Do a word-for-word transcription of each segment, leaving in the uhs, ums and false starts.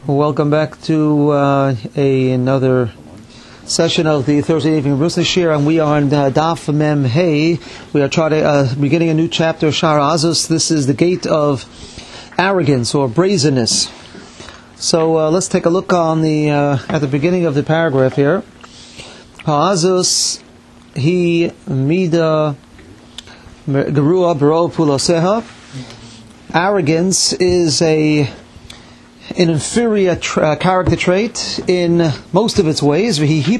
Welcome back to uh, a, another session of the Thursday evening Brusna Shir, and we are on uh, Daf Mem Hey. We are trying to uh, beginning a new chapter, Shar Azus. This is the gate of arrogance or brazenness. So uh, let's take a look on the uh, at the beginning of the paragraph here. Ha'azus he mida gerua bero puloseha. Arrogance is a an inferior tra- character trait in most of its ways. It is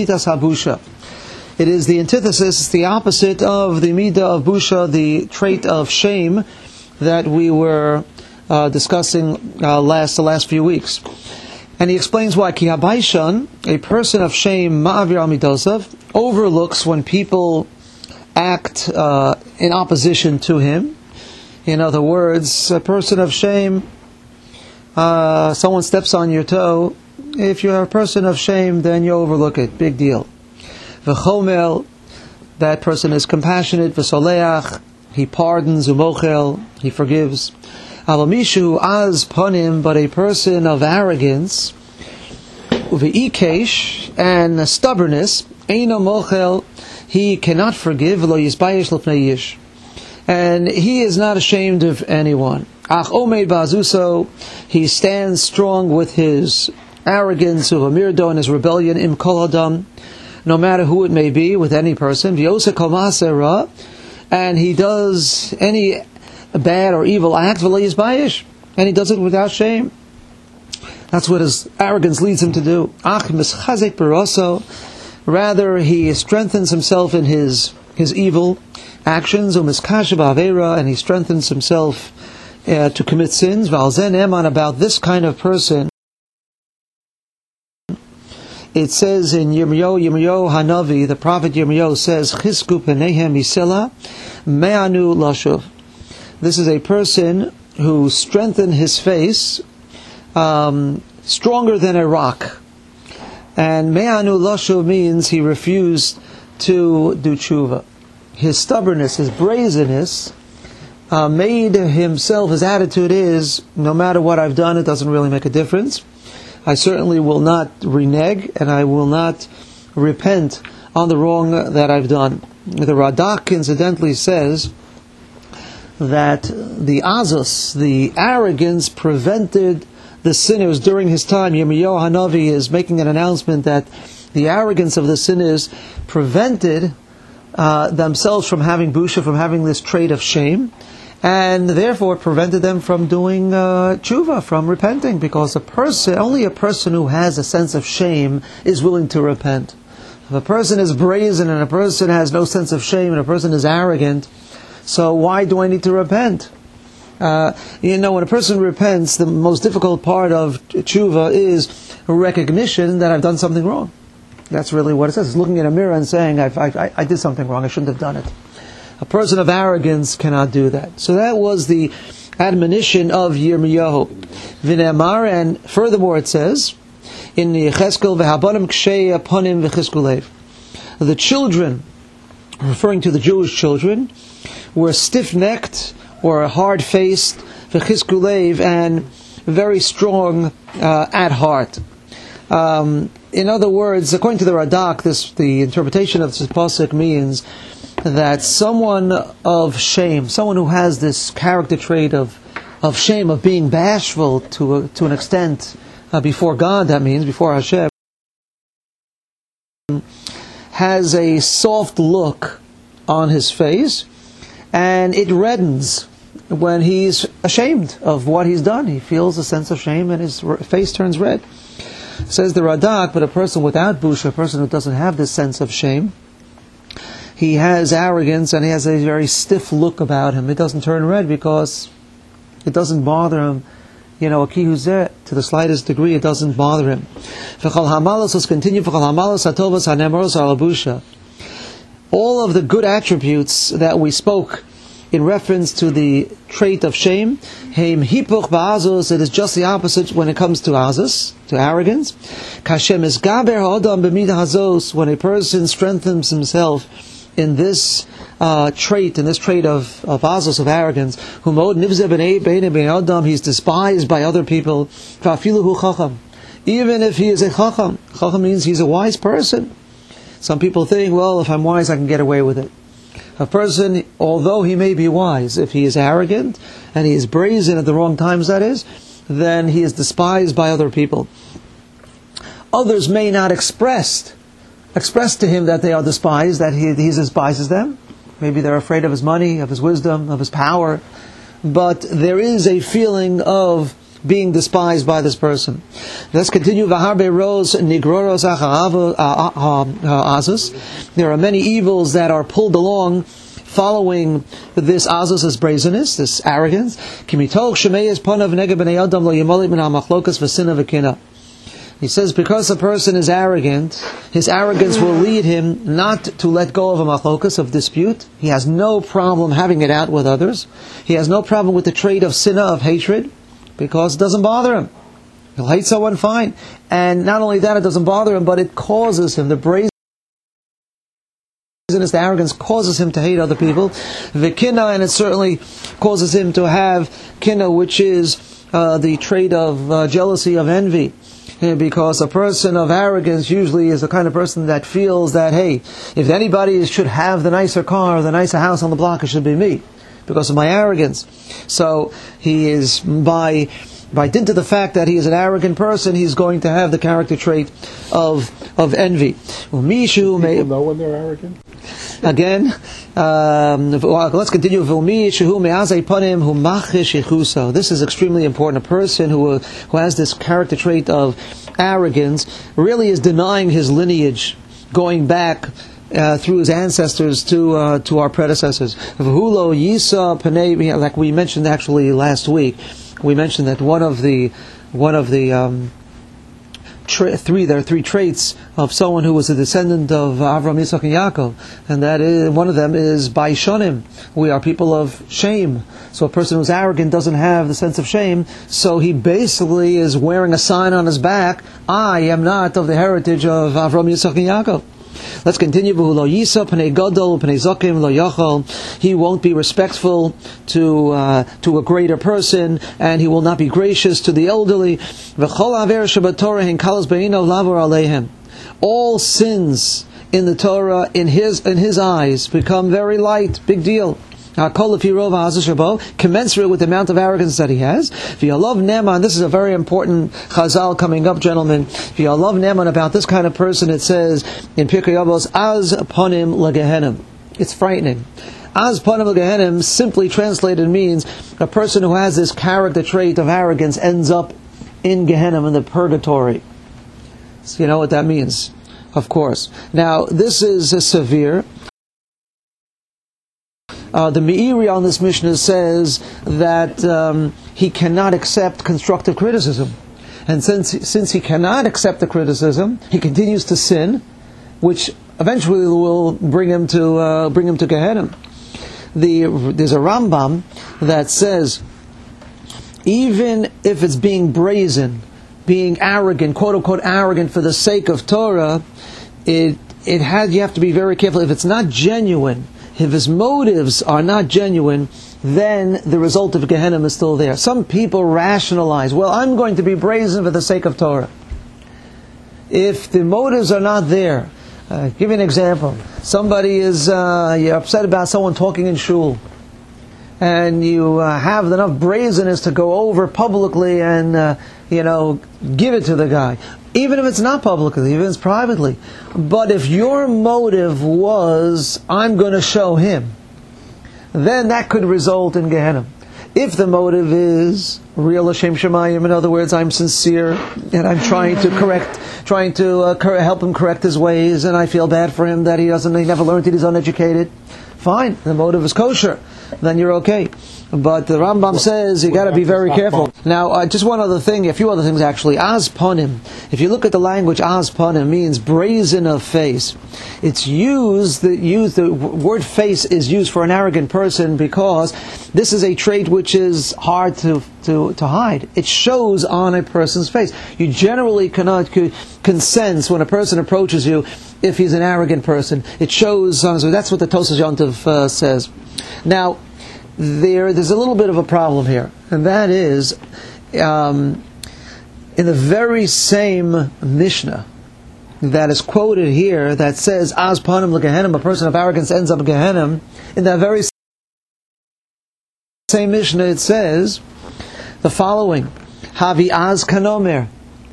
the antithesis, it's the opposite of the midah of busha, the trait of shame that we were uh, discussing uh, last the last few weeks. And he explains why. Ki habaishan, a person of shame, ma'avir al midosav, overlooks when people act uh, in opposition to him. In other words, a person of shame, uh, someone steps on your toe, if you're a person of shame, then you overlook it. Big deal. V'chomel, that person is compassionate. V'soleach, he pardons. Umochel, he forgives. Avamishu az panim, but a person of arrogance, v'ikesh, and stubbornness, eino mochel, he cannot forgive. Lo yisbayesh l'pnei yish, and he is not ashamed of anyone. Ach omeid ba'azuso, he stands strong with his arrogance, uvamirdo, and his rebellion, im kol adam, no matter who it may be, with any person. V'yoseh kol ma'aseh ra, and he does any bad or evil act, v'lo yisbayesh, and he does it without shame. That's what his arrogance leads him to do. Ach mischazek b'roso, rather he strengthens himself in his his evil actions, umiskashe ba'avera, and he strengthens himself uh, to commit sins. V'alzen eman, about this kind of person, it says in Yirmiyahu, Yirmiyahu Hanavi, the prophet Yirmiyahu says, Chisku penehem misela me'anu lashuv. This is a person who strengthened his face um, stronger than a rock. And me'anu lashuv means he refused to do tshuva. His stubbornness, his brazenness, uh, made himself, his attitude is, no matter what I've done, it doesn't really make a difference. I certainly will not renege, and I will not repent on the wrong that I've done. The Radak incidentally says that the azus, the arrogance, prevented the sinners during his time. Yirmiyahu Hanavi is making an announcement that the arrogance of the sinners prevented uh, themselves from having busha, from having this trait of shame, and therefore prevented them from doing uh, tshuva, from repenting, because a person, only a person who has a sense of shame is willing to repent. If a person is brazen and a person has no sense of shame and a person is arrogant, so why do I need to repent? Uh, you know, when a person repents, the most difficult part of tshuva is recognition that I've done something wrong. That's really what it says. It's looking in a mirror and saying, I, I, I did something wrong, I shouldn't have done it. A person of arrogance cannot do that. So that was the admonition of Yirmiyahu. V'ne'amar, and furthermore it says, in Yecheskel, v'habanim kshei aponim v'chizkulev. The children, referring to the Jewish children, were stiff-necked or hard-faced, v'chizkulev, and very strong uh, at heart. Um, in other words, according to the Radak, this the interpretation of this pasuk means that someone of shame, someone who has this character trait of of shame, of being bashful to a, to an extent uh, before God, that means before Hashem, has a soft look on his face, and it reddens when he's ashamed of what he's done. He feels a sense of shame, and his face turns red. Says the Radak, but a person without busha, a person who doesn't have this sense of shame, he has arrogance and he has a very stiff look about him. It doesn't turn red because it doesn't bother him. You know, a kihuzeh, to the slightest degree, it doesn't bother him. Let's continue. All of the good attributes that we spoke in reference to the trait of shame, heim hipuch ba'azus, it is just the opposite when it comes to azus, to arrogance. Kashem is gaber ha'adam b'midah hazos, when a person strengthens himself in this uh, trait, in this trait of, of azos, of arrogance, he's despised by other people, even if he is a chacham. Chacham means he's a wise person. Some people think, well, if I'm wise, I can get away with it. A person, although he may be wise, if he is arrogant, and he is brazen at the wrong times, that is, then he is despised by other people. Others may not express express to him that they are despised, that he, he despises them. Maybe they're afraid of his money, of his wisdom, of his power. But there is a feeling of being despised by this person. Let's continue. There are many evils that are pulled along following this azos, this brazenness, this arrogance. He says, because a person is arrogant, his arrogance will lead him not to let go of a machlokas, of dispute. He has no problem having it out with others. He has no problem with the trait of sinna, of hatred, because it doesn't bother him. He'll hate someone, fine. And not only that, it doesn't bother him, but it causes him, the brazenness, the arrogance causes him to hate other people. The kinna, and it certainly causes him to have kinna, which is uh, the trait of uh, jealousy, of envy. Because a person of arrogance usually is the kind of person that feels that, hey, if anybody should have the nicer car, the nicer house on the block, it should be me, because of my arrogance. So he is, by by dint of the fact that he is an arrogant person, he's going to have the character trait of of envy. Well, Mishu may know when they're arrogant. Again, um, let's continue. This is extremely important. A person who who has this character trait of arrogance really is denying his lineage, going back uh, through his ancestors to uh, to our predecessors. Like we mentioned actually last week, we mentioned that one of the one of the um, Tra- three, there are three traits of someone who was a descendant of Avram, Yitzchak, and Yaakov, and that is, one of them is Baishonim. We are people of shame. So a person who's arrogant doesn't have the sense of shame, so he basically is wearing a sign on his back, I am not of the heritage of Avram, Yitzchak, and Yaakov. Let's continue. He won't be respectful to uh, to a greater person, and he will not be gracious to the elderly. All sins in the Torah, in his in his eyes, become very light. Big deal. Commensurate with the amount of arrogance that he has. This is a very important chazal coming up, gentlemen. About this kind of person, it says in Pirkei Avos, Az panim legehenim. It's frightening. Az panim legehenim, simply translated, means a person who has this character trait of arrogance ends up in Gehenna, in the purgatory. So you know what that means, of course. Now, this is a severe. Uh, the Meiri on this Mishnah says that um, he cannot accept constructive criticism. And since since he cannot accept the criticism, he continues to sin, which eventually will bring him to uh, bring him to Gehenna. The, there's a Rambam that says, even if it's being brazen, being arrogant, quote unquote arrogant for the sake of Torah, it it has you have to be very careful. If it's not genuine, if his motives are not genuine, then the result of Gehenna is still there. Some people rationalize, well, I'm going to be brazen for the sake of Torah. If the motives are not there, uh, give you an example. Somebody is, uh, you're upset about someone talking in shul, and you uh, have enough brazenness to go over publicly and, uh, you know, give it to the guy. Even if it's not publicly, even if it's privately. But if your motive was, I'm going to show him, then that could result in Gehenna. If the motive is real Hashem Shemayim, in other words, I'm sincere and I'm trying to correct, trying to uh, cor- help him correct his ways, and I feel bad for him that he doesn't, he never learned it, he's uneducated. Fine, the motive is kosher, then you're okay. But the Rambam says you got to be very careful. Now, uh, just one other thing, a few other things actually. Az panim. If you look at the language, az panim means brazen of face. It's used. The used the word face is used for an arrogant person because this is a trait which is hard to to to hide. It shows on a person's face. You generally cannot can sense when a person approaches you if he's an arrogant person. It shows on his face. That's what the Tosas Yontiv uh, says. Now. There, there's a little bit of a problem here, and that is, um, in the very same Mishnah that is quoted here, that says, "Az panim leGehenim," a person of arrogance ends up in Gehenim. In that very same Mishnah, it says the following: "Havi az kanomer,"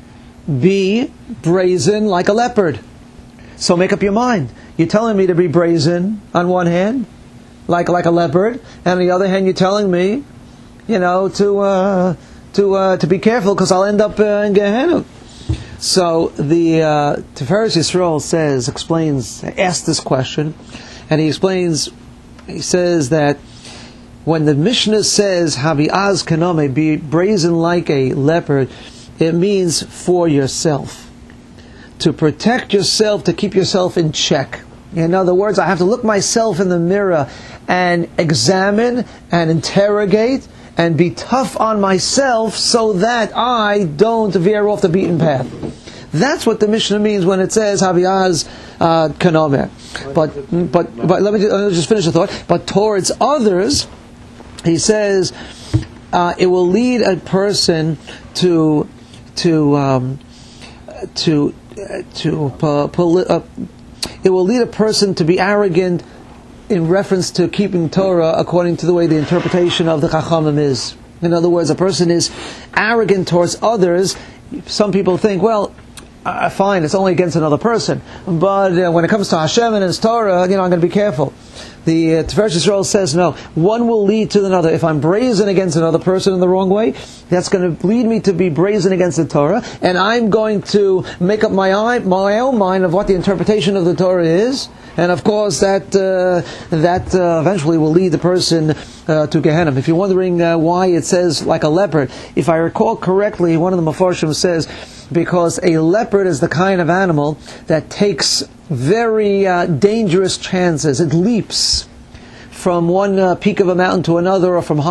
be brazen like a leopard. So make up your mind. You're telling me to be brazen on one hand, like like a leopard, and on the other hand, you're telling me, you know, to uh, to uh, to be careful because I'll end up uh, in Gehenna. So the uh, Tiferes Yisrael says, explains, asks this question, and he explains. He says that when the Mishnah says "Havi az kanome," be brazen like a leopard, it means for yourself, to protect yourself, to keep yourself in check. In other words, I have to look myself in the mirror and examine and interrogate and be tough on myself so that I don't veer off the beaten path. That's what the Mishnah means when it says "Havi az kanomer." But but but let me just, let me just finish the thought. But towards others, he says uh, it will lead a person to to um, to uh, to uh, poli- uh, it will lead a person to be arrogant in reference to keeping Torah according to the way the interpretation of the Chachamim is. In other words, a person is arrogant towards others. Some people think, well, uh, fine, it's only against another person. But uh, when it comes to Hashem and His Torah, you know, I'm going to be careful. The uh, Tiferes Yisrael says, no, one will lead to another. If I'm brazen against another person in the wrong way, that's going to lead me to be brazen against the Torah, and I'm going to make up my, eye, my own mind of what the interpretation of the Torah is, and of course that uh, that uh, eventually will lead the person uh, to Gehenna. If you're wondering uh, why it says like a leopard, if I recall correctly, one of the Mefarshim says, because a leopard is the kind of animal that takes very uh, dangerous chances. It leaps from one uh, peak of a mountain to another, or from high,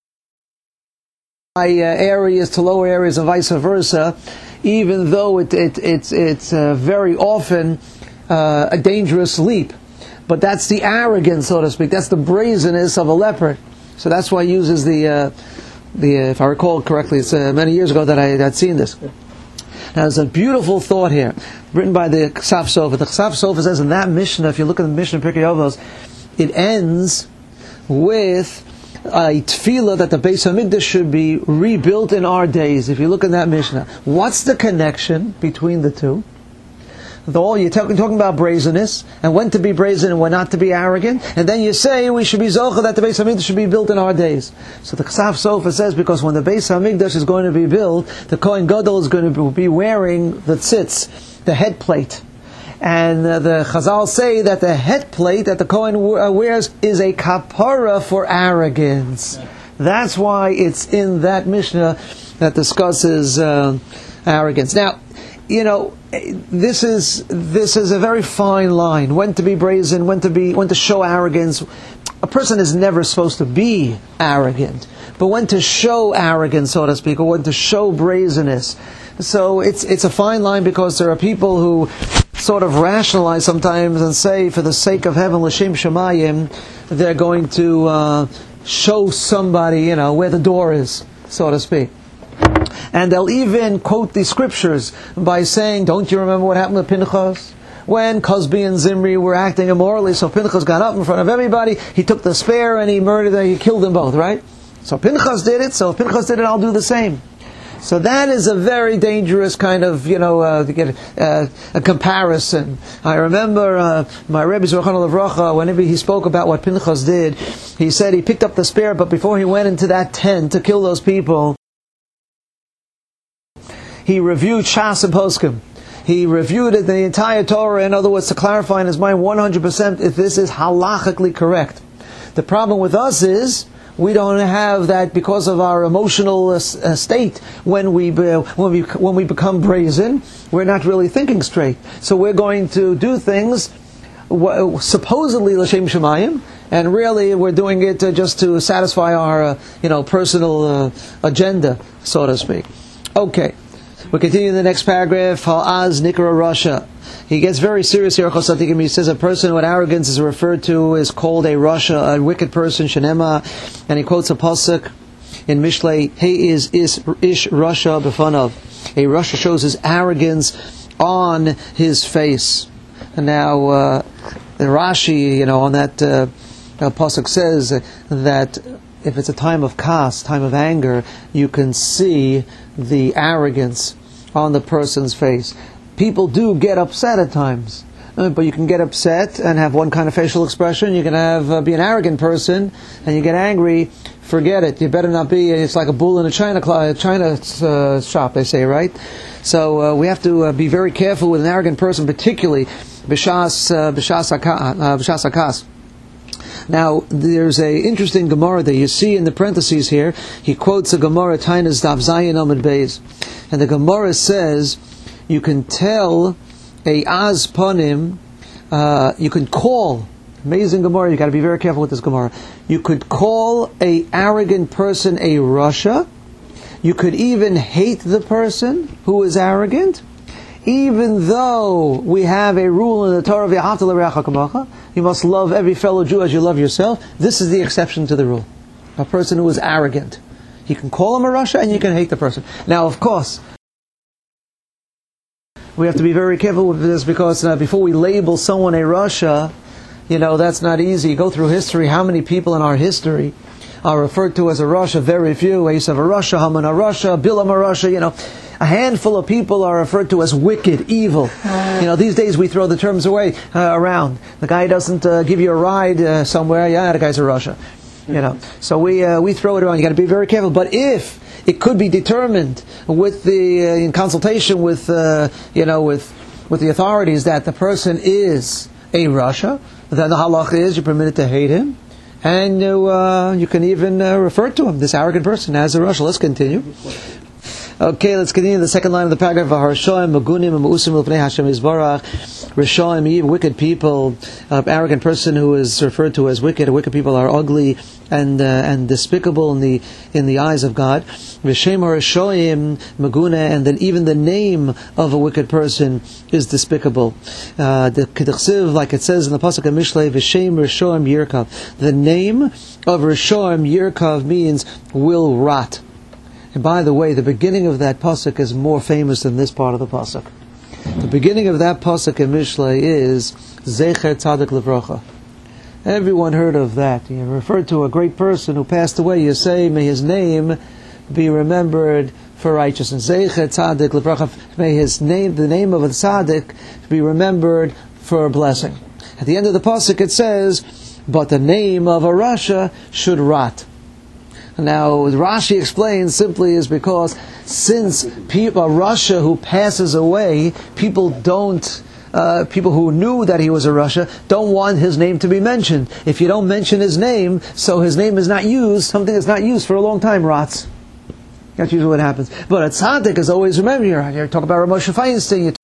high uh, areas to lower areas, and vice versa, even though it, it, it's, it's uh, very often uh, a dangerous leap. But that's the arrogance, so to speak. That's the brazenness of a leopard. So that's why he uses the, uh, the uh, if I recall correctly, it's uh, many years ago that I had seen this. Now, there's a beautiful thought here, written by the Ksaf Sofer. The Ksaf Sofer says in that Mishnah, if you look at the Mishnah Pirkei Avos, it ends with a tefillah that the Beis Hamikdash should be rebuilt in our days. If you look at that Mishnah, what's the connection between the two? Though you're talking, talking about brazenness, and when to be brazen and when not to be arrogant, and then you say we should be zocha that the Beis Hamikdash should be built in our days. So the Ksaf Sofer says, because when the Beis Hamikdash is going to be built, the Kohen Gadol is going to be wearing the tzitz, the head plate. And uh, the Chazal say that the head plate that the Kohen wears is a kapara for arrogance. That's why it's in that Mishnah that discusses uh, arrogance. Now, you know, this is this is a very fine line. When to be brazen, when to be when to show arrogance. A person is never supposed to be arrogant, but when to show arrogance, so to speak, or when to show brazenness. So it's it's a fine line, because there are people who sort of rationalize sometimes and say, for the sake of heaven, l'shem shamayim, they're going to uh, show somebody, you know, where the door is, so to speak. And they'll even quote the scriptures by saying, don't you remember what happened to Pinchas? When Cosby and Zimri were acting immorally, so Pinchas got up in front of everybody, he took the spear and he murdered them, he killed them both, right? So Pinchas did it, so if Pinchas did it, I'll do the same. So that is a very dangerous kind of, you know, uh, to get uh, a comparison. I remember uh, my Rebbe Zerachon Levracha, whenever he spoke about what Pinchas did, he said he picked up the spear, but before he went into that tent to kill those people, he reviewed Shas and Poskim. He reviewed it, the entire Torah, in other words, to clarify in his mind one hundred percent if this is halachically correct. The problem with us is, We don't have that because of our emotional uh, state. When we uh, when we when we become brazen, we're not really thinking straight. So we're going to do things w- supposedly l'shem shemayim, and really we're doing it uh, just to satisfy our uh, you know personal uh, agenda, so to speak. Okay, we continue in the next paragraph. Ha'az nikra Russia. He gets very serious here. He says a person with arrogance is referred to is called a Rasha, a wicked person, Shenema, and he quotes a pasuk in Mishlei, He is is ish Rasha b'fanav. A Rasha shows his arrogance on his face. And now, uh, the Rashi, you know, on that uh, uh, pasuk says that if it's a time of kas, time of anger, you can see the arrogance on the person's face. People do get upset at times, uh, but you can get upset and have one kind of facial expression. You can have uh, be an arrogant person and you get angry. Forget it. You better not be. It's like a bull in a china cl- china uh, shop, they say, right? So uh, we have to uh, be very careful with an arrogant person, particularly b'shas uh, b'shas akas. Now, there's a interesting Gemara that you see in the parentheses here. He quotes a Gemara, Tainas Daf Zayin Amud Beis, and the Gemara says, you can tell a az panim, uh, you can call, amazing Gemara, you got to be very careful with this Gemara. You could call a arrogant person a Rasha. You could even hate the person who is arrogant, even though we have a rule in the Torah, V'ahavta l'reacha kamocha, you must love every fellow Jew as you love yourself. This is the exception to the rule. A person who is arrogant, you can call him a Rasha and you can hate the person. Now, of course, we have to be very careful with this because uh, before we label someone a Rasha, you know, that's not easy. You go through history, how many people in our history are referred to as a Rasha? Very few. Esav a Rasha, Haman a Rasha, Bilam a Rasha, you know. A handful of people are referred to as wicked, evil. You know, these days we throw the terms away uh, around. The guy doesn't uh, give you a ride uh, somewhere, yeah, the guy's a Rasha. You know, so we uh, we throw it around. You got to be very careful. But if it could be determined with the uh, in consultation with uh, you know with with the authorities that the person is a Rasha, then the halacha is you're permitted to hate him, and you uh, you can even uh, refer to him, this arrogant person, as a Rasha. Let's continue. Okay, let's continue the second line of the paragraph. Harshoim, Magunim, Mausim, L'pnei Hashem Yisbarach. Rishoim, wicked people, an arrogant person who is referred to as wicked. Wicked people are ugly and uh, and despicable in the in the eyes of God. Rishem Harshoim, Maguna, and then even the name of a wicked person is despicable. Uh, the Kedachsiv, like it says in the pasuk of Mishlei, Vishem Rishoim Yirkav. The name of Rishoim Yirkav means will rot. And by the way, the beginning of that pasuk is more famous than this part of the pasuk. The beginning of that pasuk in Mishlei is Zecher Tzadik Levracha. Everyone heard of that. You refer to a great person who passed away. You say, may his name be remembered for righteousness. Zecher Tzadik Levracha. May his name, the name of a tzaddik, be remembered for a blessing. At the end of the pasuk it says, but the name of a Rasha should rot. Now, Rashi explains simply is because since people, a Rasha who passes away, people don't, uh, people who knew that he was a Rasha don't want his name to be mentioned. If you don't mention his name, so his name is not used, something that's not used for a long time rots. That's usually what happens. But a tzaddik is always, remember, you talk about Rav Moshe Feinstein, you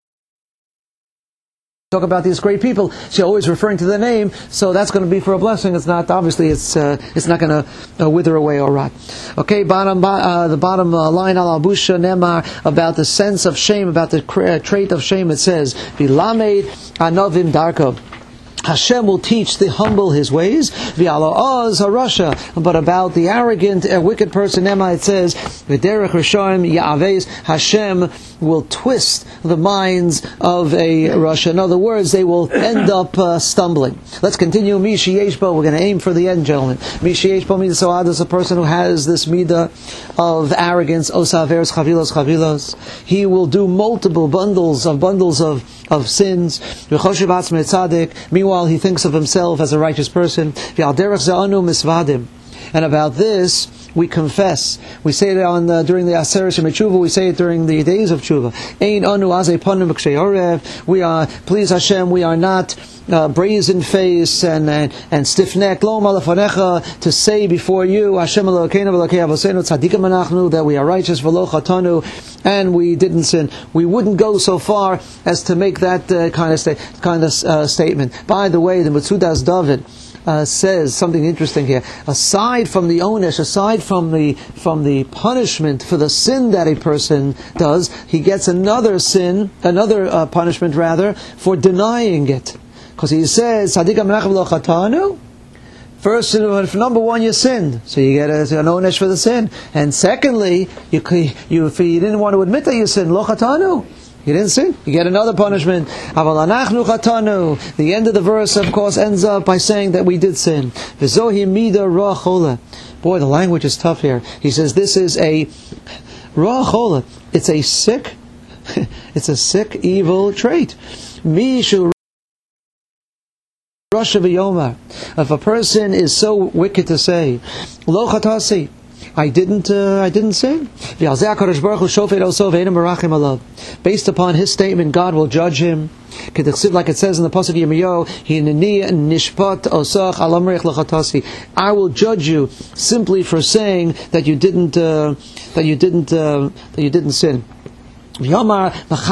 talk about these great people, so you're always referring to the name, so that's going to be for a blessing. It's not, obviously, it's uh, it's not going to uh, wither away or rot. Okay, bottom uh, the bottom uh, line, al abusha nemar, about the sense of shame, about the cra- trait of shame, it says, Vilamed anovim darko. Hashem will teach the humble his ways, v'ala oz harasha. But about the arrogant, uh, wicked person, Emma, it says, v'derech rishoim ya'aves. Hashem will twist the minds of a Rasha. In other words, they will end up uh, stumbling. Let's continue. Mishi Yeshbo. We're going to aim for the end, gentlemen. Mishi Yeshbo means so is a person who has this midah of arrogance. Osaveres chavilos chavilos. He will do multiple bundles of bundles of of sins. Meanwhile, he thinks of himself as a righteous person. And about this, we confess. We say it on the, during the Aseret Shemetshuva. We say it during the days of Tshuva. Ein anu azei panim b'kshei orev. We are, please Hashem, we are not uh, brazen face and and, and stiff neck. Lo malafanecha, to say before you, Hashem Elokeinu v'Elokei Avosenu tzadikim anachnu, that we are righteous v'lo chatanu, and we didn't sin. We wouldn't go so far as to make that uh, kind of sta- kind of uh, statement. By the way, the Metzudas David Uh, says something interesting here. Aside from the onesh, aside from the from the punishment for the sin that a person does, he gets another sin, another uh, punishment rather, for denying it. Because he says, first, number one, you sinned, so you get a, an onesh for the sin. And secondly, you, you if you didn't want to admit that you sinned, lo chatanu. You didn't sin, you get another punishment. Aval anachnu chatanu. The end of the verse, of course, ends up by saying that we did sin. V'zohi mida ra chola. Boy, the language is tough here. He says this is a ra chola. It's a sick, it's a sick, evil trait. Mishu rasha v'yomar. If a person is so wicked to say, lo chatasi, I didn't, uh, I didn't sin. Based upon his statement, God will judge him. Like it says in the pasuk Yirmiyahu, I will judge you simply for saying that you didn't, uh, that you didn't, uh, that you didn't sin. A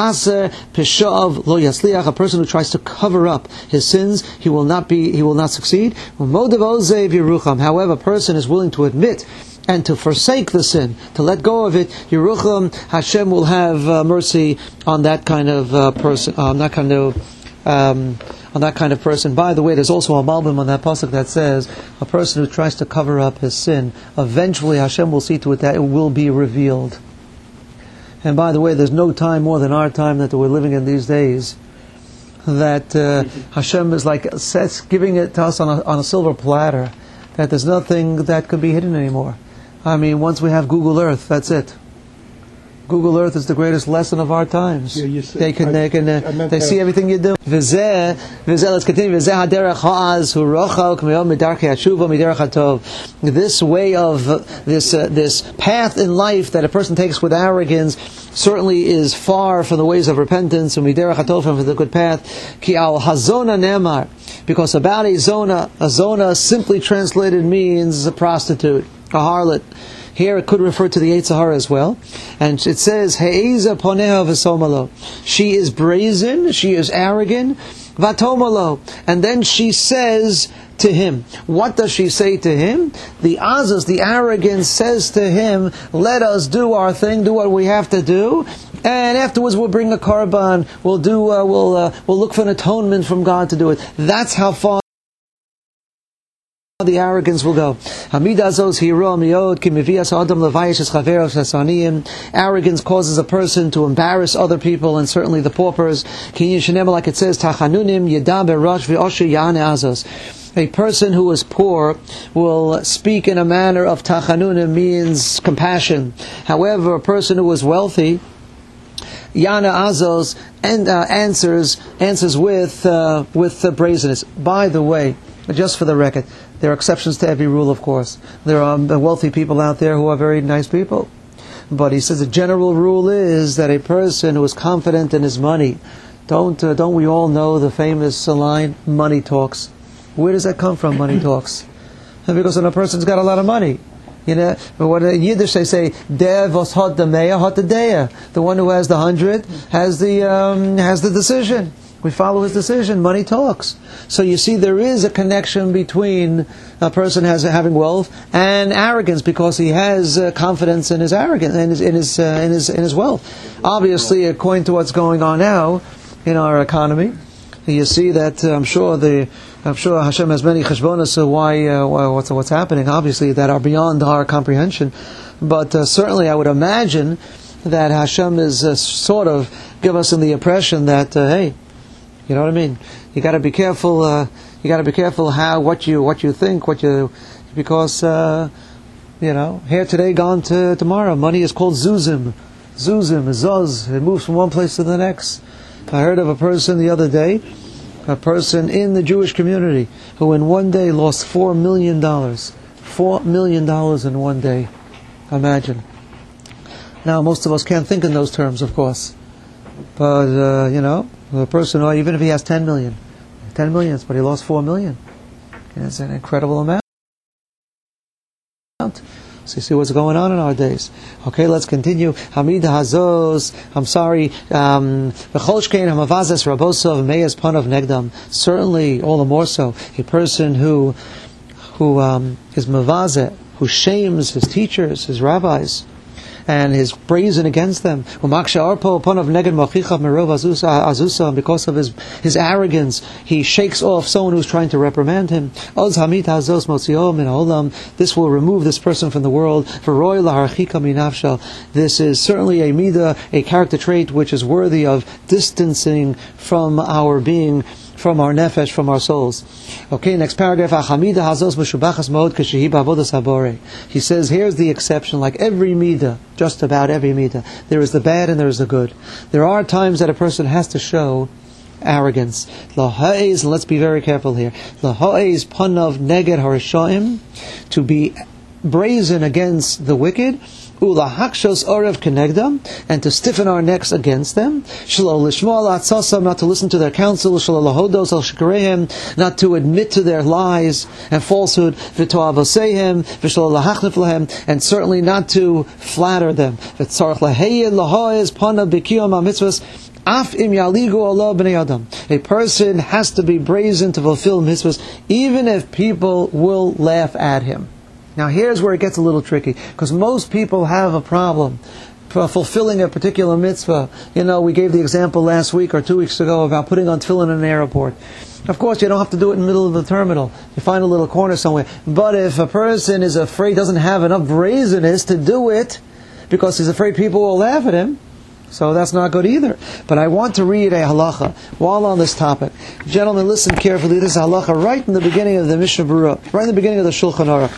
person who tries to cover up his sins, he will not be, he will not succeed. However, a person is willing to admit and to forsake the sin, to let go of it, Yerucham, Hashem will have uh, mercy on that kind of uh, person, on that kind of, um, on that kind of person. By the way, there's also a malbim on that pasuk that says a person who tries to cover up his sin, eventually Hashem will see to it that it will be revealed. And by the way, there's no time more than our time that we're living in these days that uh, Hashem is like sets, giving it to us on a, on a silver platter, that there's nothing that can be hidden anymore. I mean, once we have Google Earth, that's it. Google Earth is the greatest lesson of our times. Yeah, you they can, I, they can, uh, they see everything you do. V'zeh, v'zeh, let's continue. V'zeh haderech ha'az hu rochal k'meyom midarkei hashuva miderech hatov. This way of, uh, this uh, this path in life that a person takes with arrogance certainly is far from the ways of repentance, and miderech hatov, from the good path. Ki al hazona nemar. Because about a zona, a zona simply translated means a prostitute, a harlot. Here it could refer to the Yetzer Hara as well. And it says, He'eza poneha v'somalo. She is brazen, she is arrogant, vatomalo. And then she says to him, what does she say to him? The azas, the arrogance, says to him, let us do our thing, do what we have to do, and afterwards we'll bring a korban, we'll do, uh, we'll, uh, we'll look for an atonement from God to do it. That's how far the arrogance will go. Arrogance causes a person to embarrass other people, and certainly the paupers. Like it says, a person who is poor will speak in a manner of tachanunim, means compassion. However, a person who is wealthy, Yana Azos, and uh, answers answers with uh, with uh, brazenness. By the way, just for the record, there are exceptions to every rule, of course. There are wealthy people out there who are very nice people. But he says the general rule is that a person who is confident in his money, don't uh, don't we all know the famous line, money talks? Where does that come from, money talks? Because when a person's got a lot of money, you know, what in Yiddish they say, der was hat the meya hat the deya. The one who has the hundred has the um, has the decision. We follow his decision. Money talks. So you see, there is a connection between a person has having wealth and arrogance, because he has uh, confidence in his arrogance, in his in his, uh, in his in his wealth. Obviously, according to what's going on now in our economy, you see that uh, I'm sure the I'm sure Hashem has many cheshbonos of why uh, what's what's happening. Obviously, that are beyond our comprehension. But uh, certainly, I would imagine that Hashem is uh, sort of give us in the impression that uh, hey. You know what I mean? You got to be careful. Uh, you got to be careful how what you what you think, what you because uh, you know, here today, gone to tomorrow. Money is called zuzim, zuzim, zuz. It moves from one place to the next. I heard of a person the other day, a person in the Jewish community who in one day lost four million dollars. Four million dollars in one day. Imagine. Now, most of us can't think in those terms, of course. But, uh, you know, a person, or even if he has ten million, ten million, but he lost four million. It's an incredible amount. So you see what's going on in our days. Okay, let's continue. Hamid Hazos, I'm sorry, um, certainly, all the more so, a person who who um, is mavazeh, who shames his teachers, his rabbis, and is brazen against them. Because of his, his arrogance, he shakes off someone who's trying to reprimand him. This will remove this person from the world. This is certainly a midah, a character trait which is worthy of distancing from our being, from our nefesh, from our souls. Okay, next paragraph. He says, here's the exception. Like every midah, just about every midah, there is the bad and there is the good. There are times that a person has to show arrogance. And let's be very careful here. Panav neged harishaim, to be brazen against the wicked. Ulahakshos orev kenegdam, and to stiffen our necks against them. Shelo lishmo atzasam, not to listen to their counsel. Shelo lahodos al shikarehem, not to admit to their lies and falsehood. V'to avosehem, v'shelo lahachnif lahem, and certainly not to flatter them. V'tzarich laheyin lahoez pana b'kiyom hamitzvos. Af im yaligu Allah b'nei adam. A person has to be brazen to fulfill mitzvahs, even if people will laugh at him. Now here's where it gets a little tricky, because most people have a problem for fulfilling a particular mitzvah. You know, we gave the example last week or two weeks ago about putting on tefillin in an airport. Of course, you don't have to do it in the middle of the terminal. You find a little corner somewhere. But if a person is afraid, doesn't have enough brazenness to do it, because he's afraid people will laugh at him, so that's not good either. But I want to read a halacha while on this topic. Gentlemen, listen carefully. This is a halacha right in the beginning of the Mishnah Berurah, right in the beginning of the Shulchan Aruch.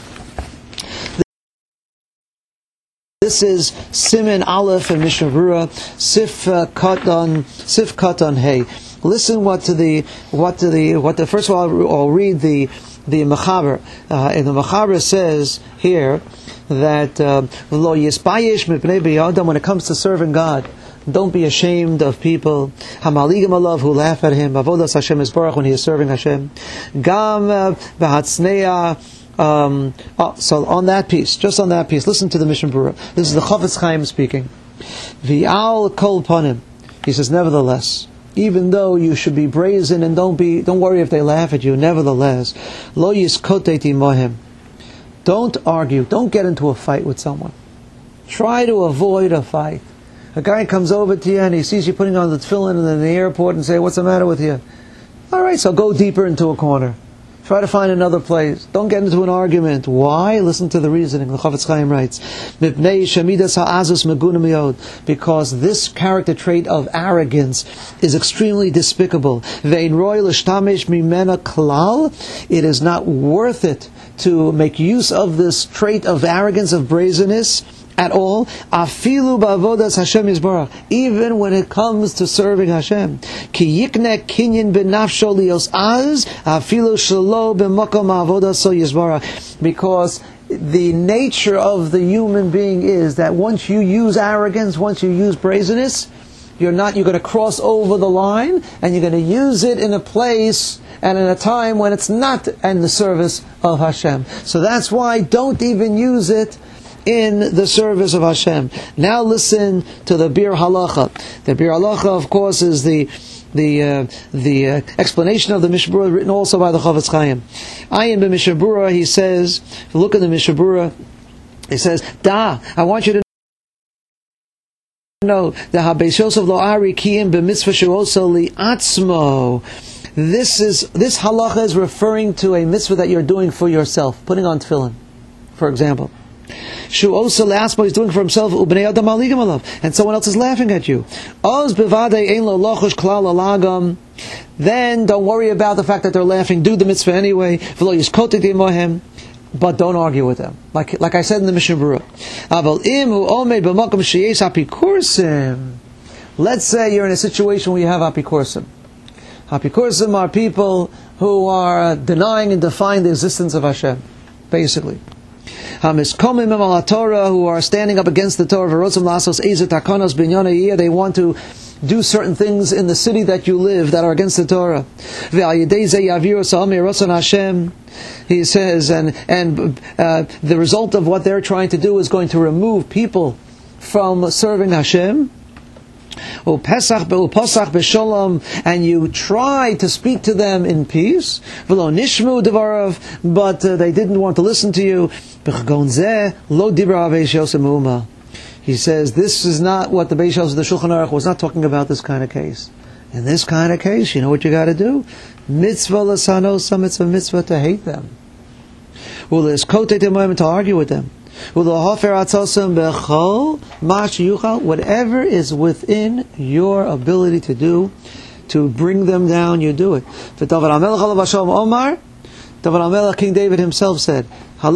This is Siman Aleph and Mishnah Berurah, Sif uh, Katan, Sif Katan Hey. Listen what to the what to the what the first of all I'll, I'll read the the Mechaber. Uh, and the Mechaber says here that Lo Yispayish Mipnei B'Yadam, when it comes to serving God, don't be ashamed of people. Hamaligim alav, who laugh at him. Avodas Hashem Yisbarach, when he is serving Hashem. Gam B'Hatznea. Um, oh, so on that piece, just on that piece, listen to the Mishnah Berurah. This is the Chofetz Chaim speaking. V'al kol panim. He says, nevertheless, even though you should be brazen and don't be, don't worry if they laugh at you. Nevertheless, lo yiskoteti mohem. Don't argue. Don't get into a fight with someone. Try to avoid a fight. A guy comes over to you and he sees you putting on the tefillin in the airport and say, "What's the matter with you?" All right, so go deeper into a corner. Try to find another place. Don't get into an argument. Why? Listen to the reasoning. The Chofetz Chaim writes, because this character trait of arrogance is extremely despicable. It is not worth it to make use of this trait of arrogance, of brazenness, at all, afilu ba'avodas Hashem Yisbarach, even when it comes to serving Hashem. Ki yikne kinyan b'nafsho lios az, afilu shelo b'makom avodas so Yisbarach. Because the nature of the human being is that once you use arrogance, once you use brazenness, you're not, you're going to cross over the line, and you're going to use it in a place and in a time when it's not in the service of Hashem. So that's why don't even use it in the service of Hashem. Now listen to the Bir Halacha. The Bir Halacha, of course, is the the uh, the uh, explanation of the Mishnah Berurah, written also by the Chofetz Chaim. Ayin b'Mishnah Berurah, he says, if you look at the Mishnah Berurah, he says, Da, I want you to know the Habeis Yosef lo ari kiyim b'mitzvah she'oso li'atzmo. This is this halacha is referring to a mitzvah that you're doing for yourself, putting on tefillin, for example. Shu also lasmo, he's doing for himself, ubnei adam aligam alav, and someone else is laughing at you. Oz bevadei ein lo lochush klal alagam. Then don't worry about the fact that they're laughing. Do the mitzvah anyway. V'lo yiskotik imohem, but don't argue with them. Like like I said in the Mishnah Berurah. Aval im hu omed b'makom sheyes apikursim. Let's say you're in a situation where you have apikursim. Apikursim are people who are denying and defying the existence of Hashem, basically. Hamiskomim al Torah, who are standing up against the Torah, v'rotzim lasos ezer takanos binyan ha'ir, they want to do certain things in the city that you live that are against the Torah. He says, and and uh, the result of what they're trying to do is going to remove people from serving Hashem. And you try to speak to them in peace, but uh, they didn't want to listen to you. He says, this is not what the Beis Yosef of the Shulchan Aruch was not talking about. This kind of case. In this kind of case, you know what you got to do? Mitzvah l'sanos, mitzvah mitzvah to hate them. Well, there's kote to argue with them. Whatever is within your ability to do, to bring them down, you do it. David HaMelech, King David himself said,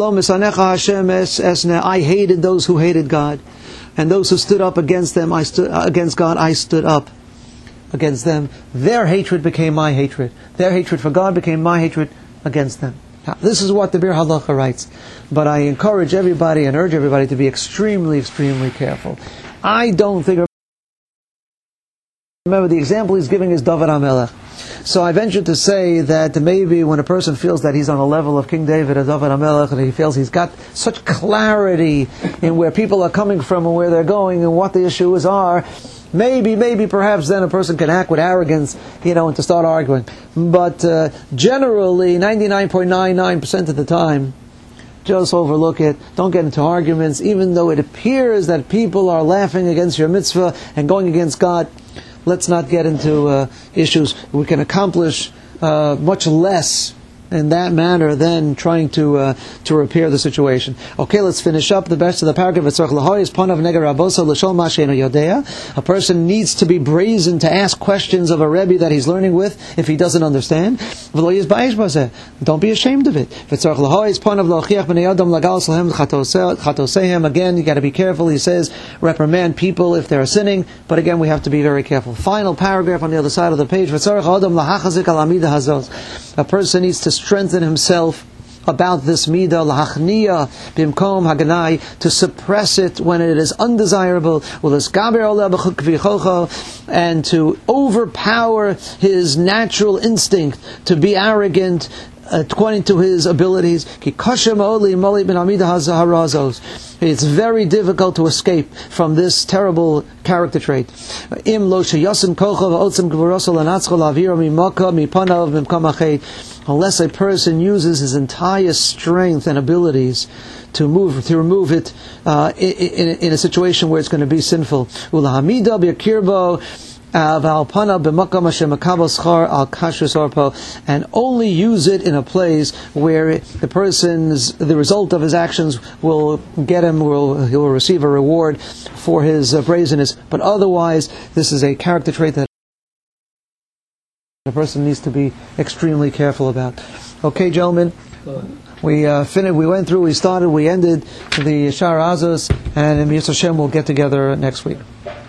I hated those who hated God, and those who stood up against them, I stood against God, I stood up against them. Their hatred became my hatred. Their hatred for God became my hatred against them. Now, this is what the Bir Halacha writes. But I encourage everybody and urge everybody to be extremely, extremely careful. I don't think... Remember, the example he's giving is David HaMelech. So I venture to say that maybe when a person feels that he's on the level of King David or David HaMelech, and he feels he's got such clarity in where people are coming from and where they're going and what the issues are, maybe, maybe, perhaps then a person can act with arrogance, you know, and to start arguing. But uh, generally, ninety-nine point nine nine percent of the time, just overlook it. Don't get into arguments, even though it appears that people are laughing against your mitzvah and going against God. Let's not get into uh, issues. We can accomplish uh, much less in that manner than trying to uh, to repair the situation. Okay, let's finish up the best of the paragraph. A person needs to be brazen to ask questions of a Rebbe that he's learning with if he doesn't understand. Don't be ashamed of it. Again, you got to be careful. He says, reprimand people if they're sinning, but again, we have to be very careful. Final paragraph on the other side of the page. A person needs to strengthen himself about this midah, lahachniya bimkom haganai, to suppress it when it is undesirable, and to overpower his natural instinct to be arrogant according to his abilities. It's very difficult to escape from this terrible character trait. Unless a person uses his entire strength and abilities to move to remove it uh, in, in, in a situation where it's going to be sinful. And only use it in a place where the person's, the result of his actions will get him, will he will receive a reward for his uh, brazenness. But otherwise, this is a character trait that a person needs to be extremely careful about. Okay, gentlemen, we uh, finished. We went through. We started. We ended the Shara Azos, and in Yisrael Hashem we'll get together next week.